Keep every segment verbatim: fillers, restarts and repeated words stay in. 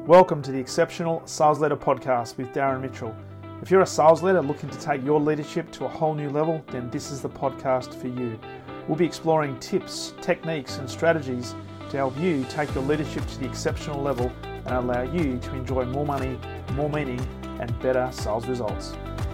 Welcome to the Exceptional Sales Leader Podcast with Darren Mitchell. If you're a sales leader looking to take your leadership to a whole new level, then this is the podcast for you. We'll be exploring tips, techniques, and strategies to help you take your leadership to the exceptional level and allow you to enjoy more money, more meaning, and better sales results.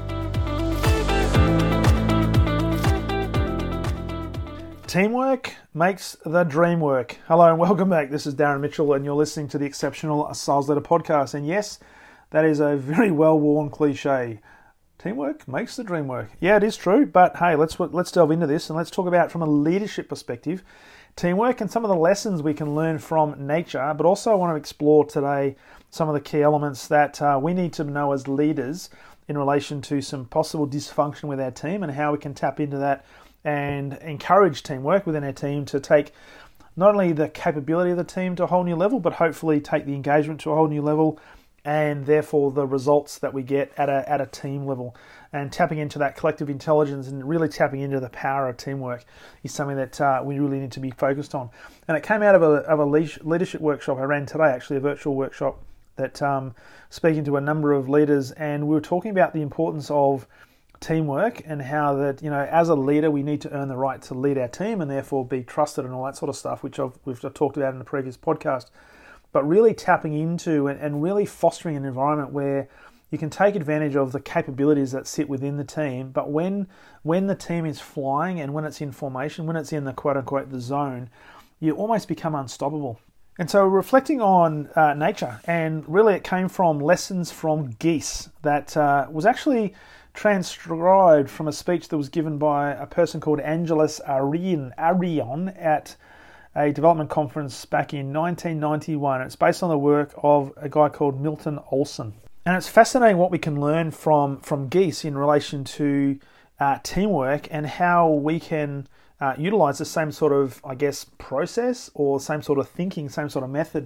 Teamwork makes the dream work. Hello and welcome back. This is Darren Mitchell and you're listening to the Exceptional Sales Leader Podcast. And yes, that is a very well-worn cliche. Teamwork makes the dream work. Yeah, it is true. But hey, let's let's delve into this and let's talk about from a leadership perspective, teamwork and some of the lessons we can learn from nature. But also I want to explore today some of the key elements that uh, we need to know as leaders in relation to some possible dysfunction with our team and how we can tap into that and encourage teamwork within our team to take not only the capability of the team to a whole new level, but hopefully take the engagement to a whole new level and therefore the results that we get at a at a team level. And tapping into that collective intelligence and really tapping into the power of teamwork is something that uh, we really need to be focused on. And it came out of a, of a leadership workshop I ran today, actually a virtual workshop that um, speaking to a number of leaders, and we were talking about the importance of teamwork and how that, you know, as a leader, we need to earn the right to lead our team and therefore be trusted and all that sort of stuff, which I've, we've talked about in the previous podcast. But really tapping into and, and really fostering an environment where you can take advantage of the capabilities that sit within the team. But when when the team is flying and when it's in formation, when it's in the quote unquote the zone, you almost become unstoppable. And so reflecting on uh, nature, and really it came from lessons from geese that uh, was actually transcribed from a speech that was given by a person called Angelos Arion, Arion at a development conference back in nineteen ninety-one. It's based on the work of a guy called Milton Olson. And it's fascinating what we can learn from, from geese in relation to uh, teamwork and how we can uh, utilize the same sort of, I guess, process or same sort of thinking, same sort of method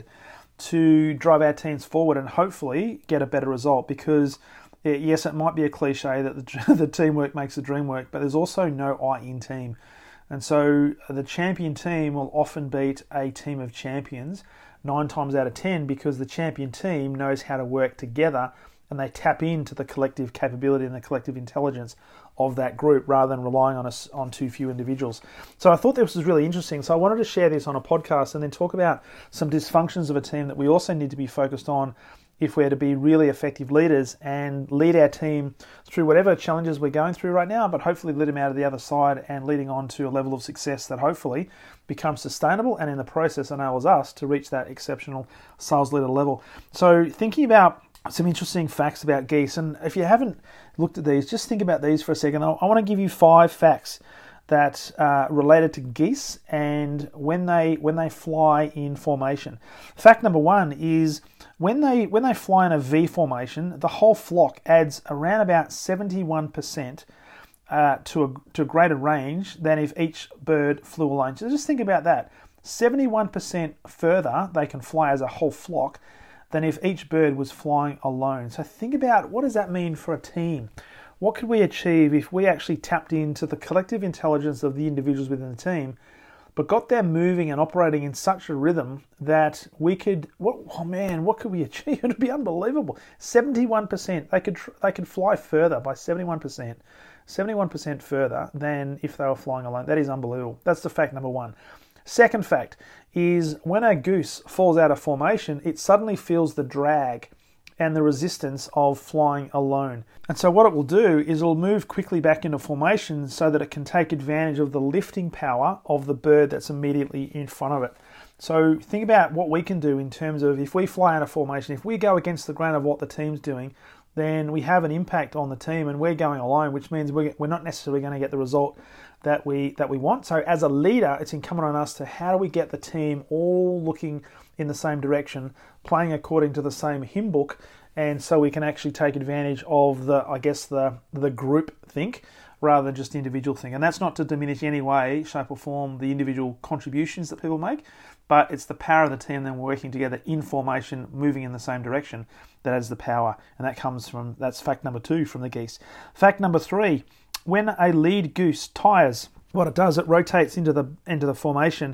to drive our teams forward and hopefully get a better result. Because yes, it might be a cliche that the, the teamwork makes the dream work, but there's also no I in team. And so the champion team will often beat a team of champions nine times out of ten because the champion team knows how to work together and they tap into the collective capability and the collective intelligence of that group rather than relying on us on too few individuals. So I thought this was really interesting. So I wanted to share this on a podcast and then talk about some dysfunctions of a team that we also need to be focused on if we're to be really effective leaders and lead our team through whatever challenges we're going through right now, but hopefully lead them out of the other side and leading on to a level of success that hopefully becomes sustainable and in the process enables us to reach that exceptional sales leader level. So thinking about some interesting facts about geese, and if you haven't looked at these, just think about these for a second. I want to give you five facts that uh, related to geese and when they when they fly in formation. Fact number one is when they when they fly in a V formation, the whole flock adds around about seventy-one percent uh, to a to a greater range than if each bird flew alone. So just think about that. seventy-one percent further they can fly as a whole flock than if each bird was flying alone. So think about what does that mean for a team? What could we achieve if we actually tapped into the collective intelligence of the individuals within the team, but got them moving and operating in such a rhythm that we could, what, oh man, what could we achieve? It would be unbelievable. seventy-one percent, they could they could fly further by seventy-one percent, seventy-one percent further than if they were flying alone. That is unbelievable. That's the fact number one. Second fact is when a goose falls out of formation, it suddenly feels the drag and the resistance of flying alone. And so what it will do is it'll move quickly back into formation so that it can take advantage of the lifting power of the bird that's immediately in front of it. So think about what we can do in terms of if we fly out of formation, if we go against the grain of what the team's doing, then we have an impact on the team and we're going alone, which means we're not necessarily going to get the result that we that we want. So as a leader, it's incumbent on us to how do we get the team all looking in the same direction, playing according to the same hymn book, and so we can actually take advantage of the, I guess, the the group think rather than just individual think. And that's not to diminish in any way, shape or form the individual contributions that people make, but it's the power of the team then working together in formation, moving in the same direction that has the power. And that comes from, that's fact number two from the geese. Fact number three, when a lead goose tires, what it does, it rotates into the into the formation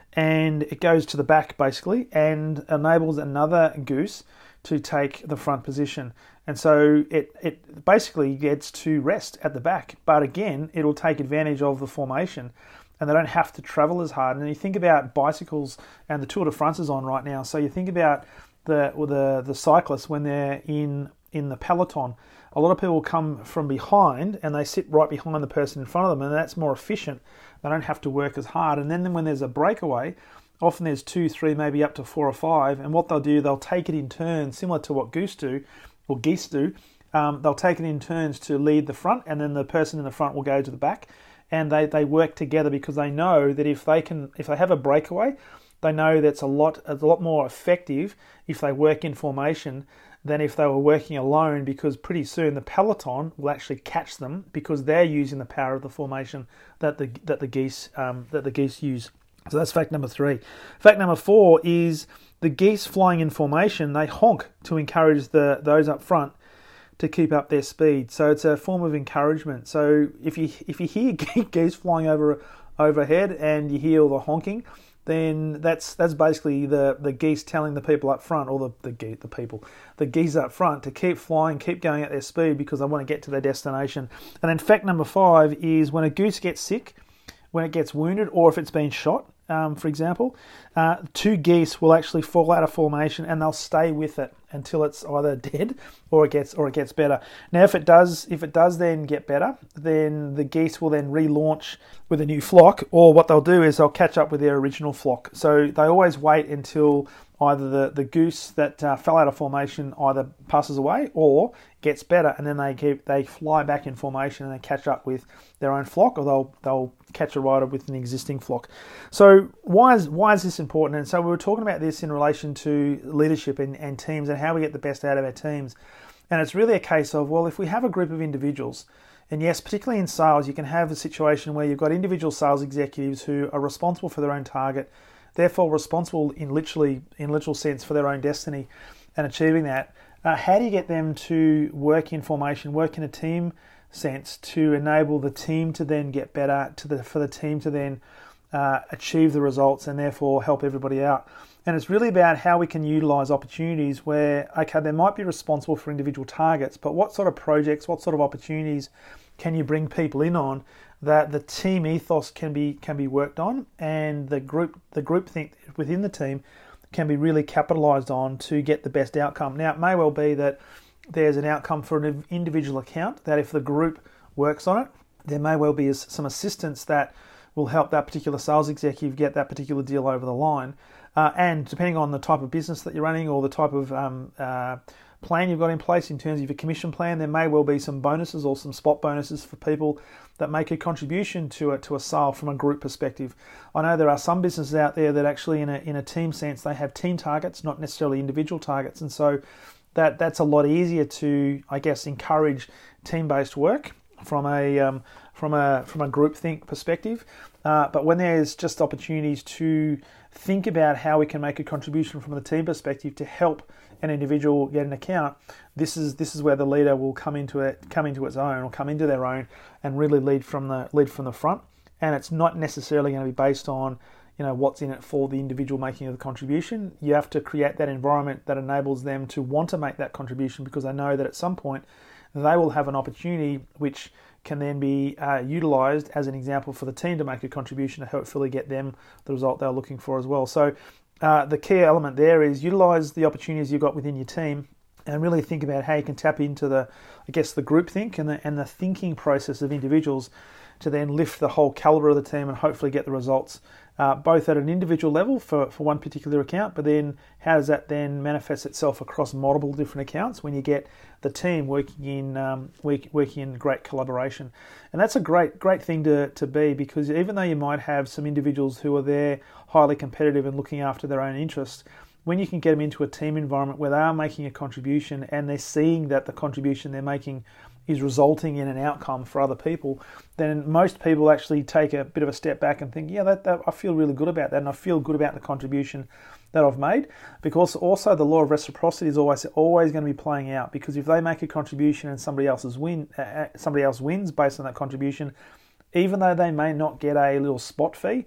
and it goes to the back basically and enables another goose to take the front position. And so it, it basically gets to rest at the back. But again, it'll take advantage of the formation and they don't have to travel as hard. And you think about bicycles, and the Tour de France is on right now. So you think about the the, the cyclists when they're in, in the peloton. A lot of people come from behind and they sit right behind the person in front of them, and that's more efficient. They don't have to work as hard. And then when there's a breakaway, often there's two, three, maybe up to four or five. And what they'll do, they'll take it in turns, similar to what goose do, or geese do. Um, they'll take it in turns to lead the front, and then the person in the front will go to the back. And they, they work together because they know that if they can, if they have a breakaway, they know that's a lot, a lot more effective if they work in formation than if they were working alone, because pretty soon the peloton will actually catch them because they're using the power of the formation that the that the geese um, that the geese use. So that's fact number three. Fact number four is the geese flying in formation, they honk to encourage the those up front to keep up their speed. So it's a form of encouragement. So if you if you hear geese flying over overhead and you hear all the honking, then that's that's basically the, the geese telling the people up front, or the the, ge- the people, the geese up front, to keep flying, keep going at their speed because they want to get to their destination. And then fact number five is when a goose gets sick, when it gets wounded, or if it's been shot, um, for example, uh, two geese will actually fall out of formation and they'll stay with it until it's either dead or it gets or it gets better. Now, if it does, if it does then get better, then the geese will then relaunch with a new flock, or what they'll do is they'll catch up with their original flock. So they always wait until either the, the goose that uh, fell out of formation either passes away or gets better, and then they keep they fly back in formation and they catch up with their own flock, or they'll they'll catch a rider with an existing flock. So why is why is this important? And so we were talking about this in relation to leadership and, and teams and how we get the best out of our teams. And it's really a case of, well, if we have a group of individuals, and yes, particularly in sales, you can have a situation where you've got individual sales executives who are responsible for their own target, therefore responsible in literally in literal sense for their own destiny and achieving that. Uh, how do you get them to work in formation, work in a team sense, to enable the team to then get better, to the for the team to then uh, achieve the results and therefore help everybody out? And it's really about how we can utilize opportunities where, okay, they might be responsible for individual targets, but what sort of projects, what sort of opportunities can you bring people in on that the team ethos can be can be worked on, and the group the group think within the team can be really capitalized on to get the best outcome. Now, it may well be that there's an outcome for an individual account that if the group works on it, there may well be some assistance that will help that particular sales executive get that particular deal over the line. Uh, and depending on the type of business that you're running or the type of um, uh, plan you've got in place in terms of your commission plan, there may well be some bonuses or some spot bonuses for people that make a contribution to a, to a sale from a group perspective. I know there are some businesses out there that actually in a in a team sense, they have team targets, not necessarily individual targets. And so that that's a lot easier to, I guess, encourage team-based work from a um, from a from a groupthink perspective. Uh, but when there's just opportunities to think about how we can make a contribution from the team perspective to help an individual get an account, this is this is where the leader will come into it, come into its own, or come into their own, and really lead from the lead from the front. And it's not necessarily going to be based on, you know, what's in it for the individual making the contribution. You have to create that environment that enables them to want to make that contribution, because they know that at some point they will have an opportunity which can then be uh, utilised as an example for the team to make a contribution to hopefully get them the result they're looking for as well. So uh, the key element there is utilise the opportunities you've got within your team and really think about how you can tap into the, I guess, the group think and the, and the thinking process of individuals to then lift the whole calibre of the team and hopefully get the results, uh, both at an individual level for, for one particular account, but then how does that then manifest itself across multiple different accounts when you get the team working in um, work, working in great collaboration. And that's a great great thing to, to be, because even though you might have some individuals who are there highly competitive and looking after their own interests, when you can get them into a team environment where they are making a contribution and they're seeing that the contribution they're making is resulting in an outcome for other people, then most people actually take a bit of a step back and think, yeah, that, that I feel really good about that, and I feel good about the contribution that I've made. Because also the law of reciprocity is always always going to be playing out, because if they make a contribution and somebody else's win, uh, somebody else wins based on that contribution, even though they may not get a little spot fee,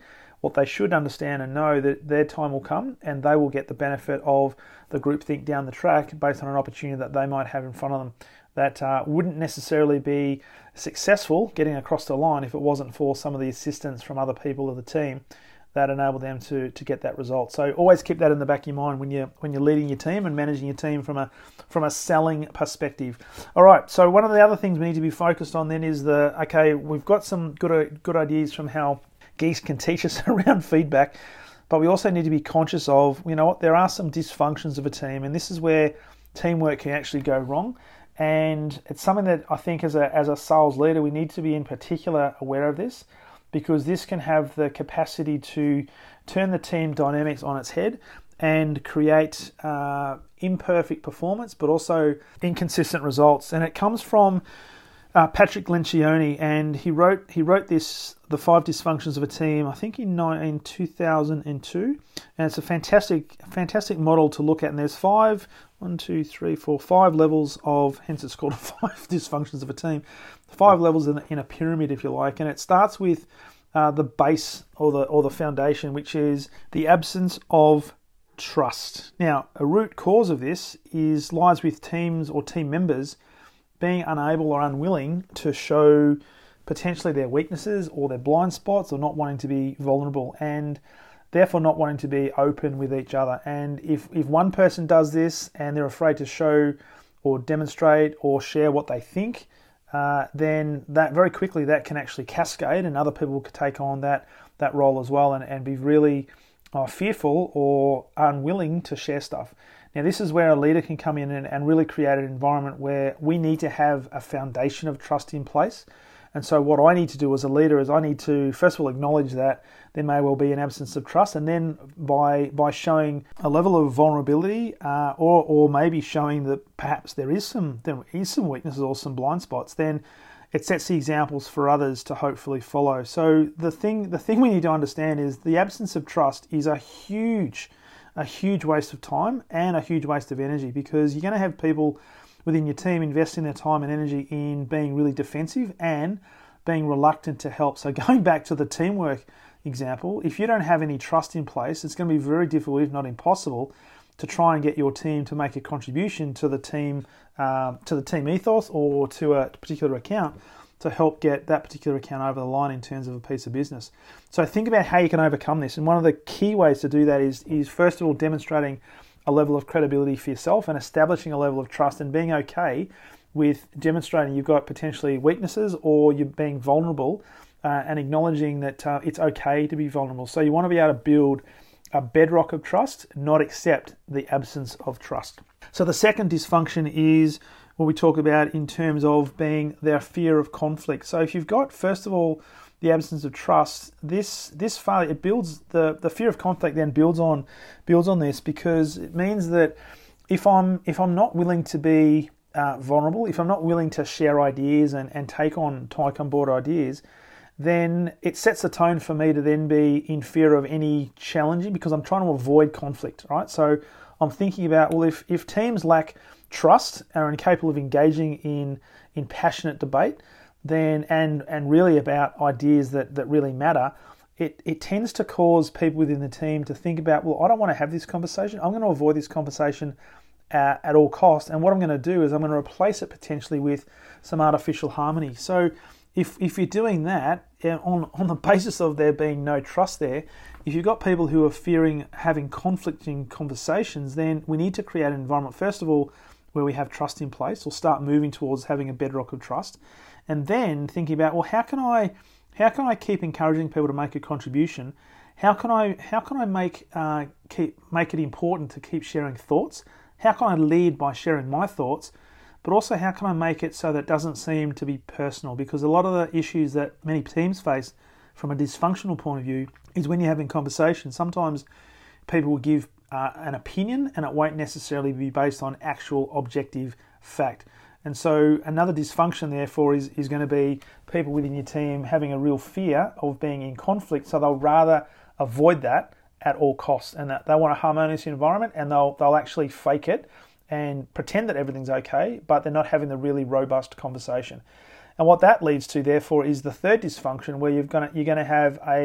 what they should understand and know that their time will come and they will get the benefit of the groupthink down the track based on an opportunity that they might have in front of them that uh, wouldn't necessarily be successful getting across the line if it wasn't for some of the assistance from other people of the team that enable them to to get that result. So always keep that in the back of your mind when you're when you're leading your team and managing your team from a from a selling perspective. All right. So one of the other things we need to be focused on then is the okay. We've got some good good ideas from how geese can teach us around feedback, but we also need to be conscious of, you know what, there are some dysfunctions of a team, and this is where teamwork can actually go wrong. And it's something that I think as a as a sales leader we need to be in particular aware of this, because this can have the capacity to turn the team dynamics on its head and create uh, imperfect performance, but also inconsistent results. And it comes from uh, Patrick Lencioni, and he wrote he wrote this, The Five Dysfunctions of a Team, I think in, in two thousand two, and it's a fantastic fantastic model to look at. And there's five, one, two, three, four, five levels of, hence it's called Five Dysfunctions of a Team. Five levels in, in a pyramid, if you like, and it starts with uh, the base or the or the foundation, which is the absence of trust. Now, a root cause of this is lies with teams or team members being unable or unwilling to show potentially their weaknesses or their blind spots, or not wanting to be vulnerable, and therefore not wanting to be open with each other. And if if one person does this and they're afraid to show or demonstrate or share what they think, Uh, then that very quickly that can actually cascade, and other people could take on that that role as well, and, and be really uh, fearful or unwilling to share stuff. Now, this is where a leader can come in and, and really create an environment where we need to have a foundation of trust in place. And so what I need to do as a leader is I need to, first of all, acknowledge that there may well be an absence of trust, and then by by showing a level of vulnerability uh, or or maybe showing that perhaps there is some there is some weaknesses or some blind spots, then it sets the examples for others to hopefully follow. So the thing the thing we need to understand is the absence of trust is a huge a huge waste of time and a huge waste of energy, because you're going to have people within your team investing their time and energy in being really defensive and being reluctant to help. So going back to the teamwork example, if you don't have any trust in place, it's going to be very difficult, if not impossible, to try and get your team to make a contribution to the team, uh, to the team ethos or to a particular account to help get that particular account over the line in terms of a piece of business. So think about how you can overcome this. And one of the key ways to do that is, is first of all, demonstrating a level of credibility for yourself and establishing a level of trust and being okay with demonstrating you've got potentially weaknesses or you're being vulnerable, uh, and acknowledging that uh, it's okay to be vulnerable. So you want to be able to build a bedrock of trust, not accept the absence of trust. So the second dysfunction is what we talk about in terms of being their fear of conflict. So if you've got, first of all, the absence of trust, this this failure, it builds the the fear of conflict then builds on builds on this, because it means that if I'm if I'm not willing to be uh, vulnerable, if I'm not willing to share ideas and, and take on take on board ideas, then it sets the tone for me to then be in fear of any challenging, because I'm trying to avoid conflict, right? So I'm thinking about, well, if if teams lack trust, are incapable of engaging in in passionate debate, then and and really about ideas that, that really matter, it, it tends to cause people within the team to think about, well, I don't want to have this conversation. I'm going to avoid this conversation uh, at all costs. And what I'm going to do is I'm going to replace it potentially with some artificial harmony. So if if you're doing that on, on the basis of there being no trust there, if you've got people who are fearing having conflicting conversations, then we need to create an environment, first of all, where we have trust in place, or start moving towards having a bedrock of trust. And then thinking about, well, how can I, how can I keep encouraging people to make a contribution? How can I, how can I make uh, keep make it important to keep sharing thoughts? How can I lead by sharing my thoughts? But also, how can I make it so that it doesn't seem to be personal? Because a lot of the issues that many teams face from a dysfunctional point of view is when you're having conversations, sometimes people will give uh, an opinion and it won't necessarily be based on actual objective fact. And so another dysfunction, therefore, is, is going to be people within your team having a real fear of being in conflict, so they'll rather avoid that at all costs, and that they want a harmonious environment, and they'll they'll actually fake it and pretend that everything's okay, but they're not having the really robust conversation. And what that leads to, therefore, is the third dysfunction, where you're going to, you're going to have a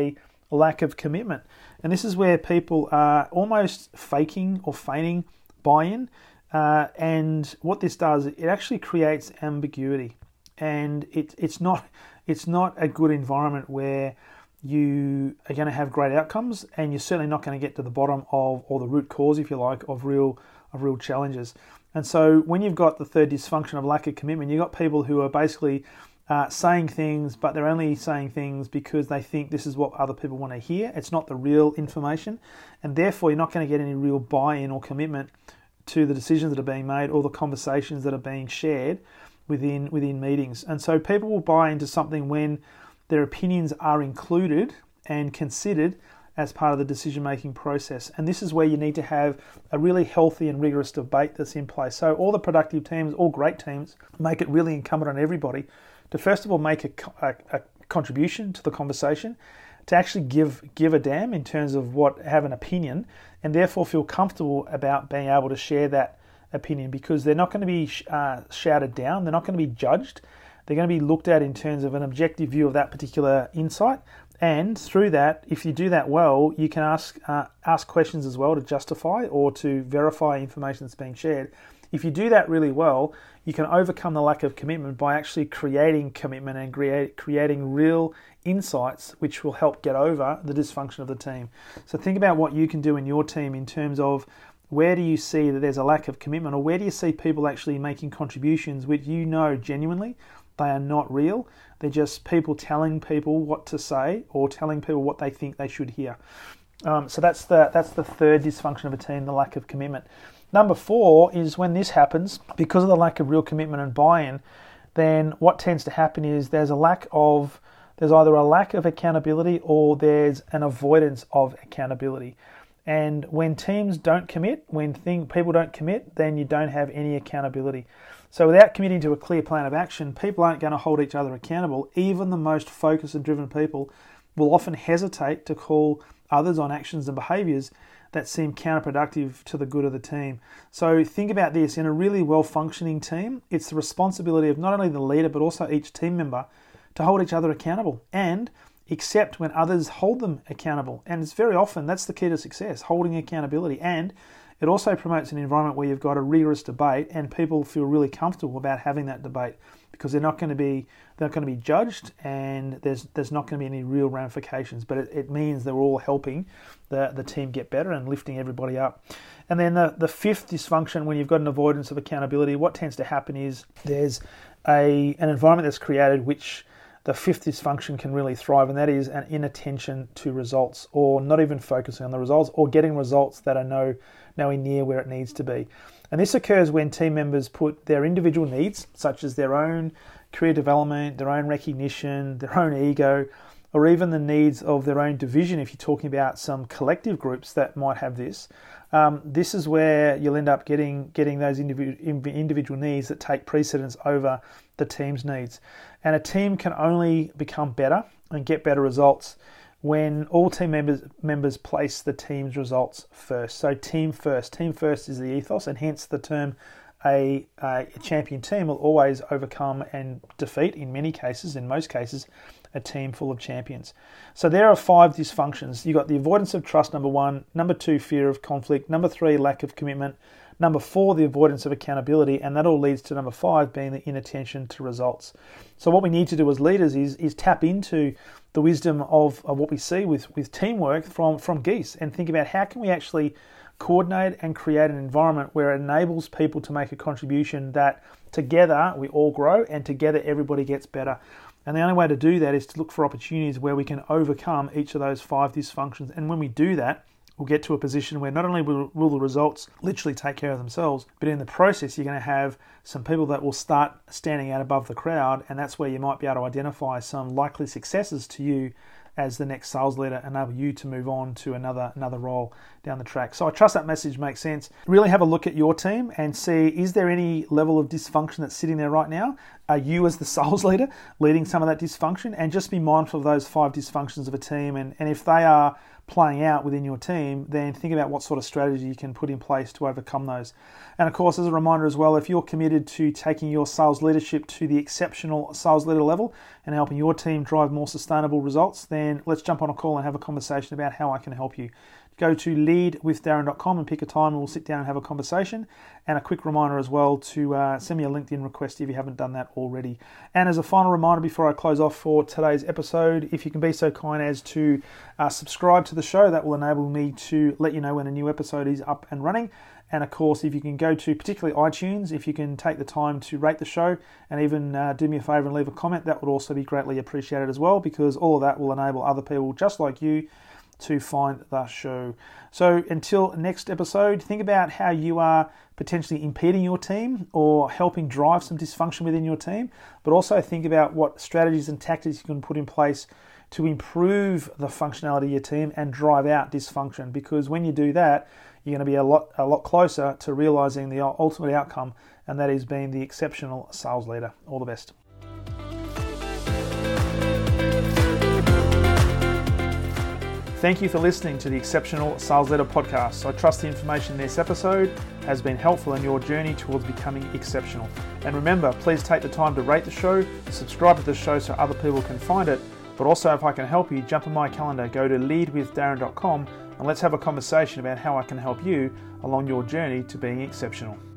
lack of commitment. And this is where people are almost faking or feigning buy-in. Uh, and what this does, it actually creates ambiguity. And it, it's not it's not a good environment where you are going to have great outcomes, and you're certainly not going to get to the bottom of, or the root cause, if you like, of real of real challenges. And so when you've got the third dysfunction of lack of commitment, you've got people who are basically uh, saying things, but they're only saying things because they think this is what other people want to hear. It's not the real information, and therefore you're not going to get any real buy-in or commitment to the decisions that are being made or the conversations that are being shared within within meetings. And so people will buy into something when their opinions are included and considered as part of the decision-making process. And this is where you need to have a really healthy and rigorous debate that's in place. So all the productive teams, all great teams, make it really incumbent on everybody to first of all make a, a, a contribution to the conversation, to actually give give a damn in terms of what, have an opinion, and therefore feel comfortable about being able to share that opinion, because they're not going to be uh, shouted down, they're not going to be judged, they're going to be looked at in terms of an objective view of that particular insight. And through that, if you do that well, you can ask uh, ask questions as well to justify or to verify information that's being shared. If you do that really well, you can overcome the lack of commitment by actually creating commitment and create, creating real insights which will help get over the dysfunction of the team. So think about what you can do in your team in terms of where do you see that there's a lack of commitment, or where do you see people actually making contributions which you know genuinely they are not real. They're just people telling people what to say or telling people what they think they should hear. Um, so that's the that's the third dysfunction of a team, the lack of commitment. Number four is when this happens, because of the lack of real commitment and buy-in, then what tends to happen is there's a lack of, there's either a lack of accountability or there's an avoidance of accountability. And when teams don't commit, when thing, people don't commit, then you don't have any accountability. So without committing to a clear plan of action, people aren't going to hold each other accountable. Even the most focused and driven people will often hesitate to call others on actions and behaviours that seem counterproductive to the good of the team. So think about this. In a really well-functioning team, it's the responsibility of not only the leader but also each team member to hold each other accountable and accept when others hold them accountable. And it's very often, that's the key to success, holding accountability. And it also promotes an environment where you've got a rigorous debate and people feel really comfortable about having that debate, because they're not going to be they're not going to be judged, and there's there's not going to be any real ramifications. But it, it means they're all helping the, the team get better and lifting everybody up. And then the, the fifth dysfunction, when you've got an avoidance of accountability, what tends to happen is there's a an environment that's created which the fifth dysfunction can really thrive, and that is an inattention to results, or not even focusing on the results, or getting results that are no, nowhere near where it needs to be. And this occurs when team members put their individual needs, such as their own career development, their own recognition, their own ego, or even the needs of their own division, if you're talking about some collective groups that might have this. Um, this is where you'll end up getting getting those individual individual needs that take precedence over the team's needs. And a team can only become better and get better results when all team members members place the team's results first. So team first. Team first is the ethos, and hence the term a, a champion team will always overcome and defeat, in many cases, in most cases, a team full of champions. So there are five dysfunctions. You've got the avoidance of trust, number one. Number two, fear of conflict. Number three, lack of commitment. Number four, the avoidance of accountability. And that all leads to number five, being the inattention to results. So what we need to do as leaders is, is tap into the wisdom of, of what we see with, with teamwork from, from Geese, and think about how can we actually coordinate and create an environment where it enables people to make a contribution that together we all grow and together everybody gets better. And the only way to do that is to look for opportunities where we can overcome each of those five dysfunctions. And when we do that, we'll get to a position where not only will, will the results literally take care of themselves, but in the process, you're going to have some people that will start standing out above the crowd. And that's where you might be able to identify some likely successes to you as the next sales leader, enable you to move on to another another role down the track. So I trust that message makes sense. Really have a look at your team and see, is there any level of dysfunction that's sitting there right now? Are you, as the sales leader, leading some of that dysfunction? And just be mindful of those five dysfunctions of a team. And, and if they are playing out within your team, then think about what sort of strategy you can put in place to overcome those. And of course, as a reminder as well, if you're committed to taking your sales leadership to the exceptional sales leader level and helping your team drive more sustainable results, then let's jump on a call and have a conversation about how I can help you. Go to lead with darren dot com and pick a time and we'll sit down and have a conversation. And a quick reminder as well to uh, send me a LinkedIn request if you haven't done that already. And as a final reminder before I close off for today's episode, if you can be so kind as to uh, subscribe to the show, that will enable me to let you know when a new episode is up and running. And of course, if you can go to particularly iTunes, if you can take the time to rate the show and even uh, do me a favor and leave a comment, that would also be greatly appreciated as well, because all of that will enable other people just like you to find the show. So until next episode, think about how you are potentially impeding your team or helping drive some dysfunction within your team, but also think about what strategies and tactics you can put in place to improve the functionality of your team and drive out dysfunction. Because when you do that, you're going to be a lot a lot closer to realizing the ultimate outcome, and that is being the exceptional sales leader. All the best. Thank you for listening to the Exceptional Sales Leader Podcast. I trust the information in this episode has been helpful in your journey towards becoming exceptional. And remember, please take the time to rate the show, subscribe to the show so other people can find it. But also, if I can help you, jump on my calendar, go to lead with darren dot com, and let's have a conversation about how I can help you along your journey to being exceptional.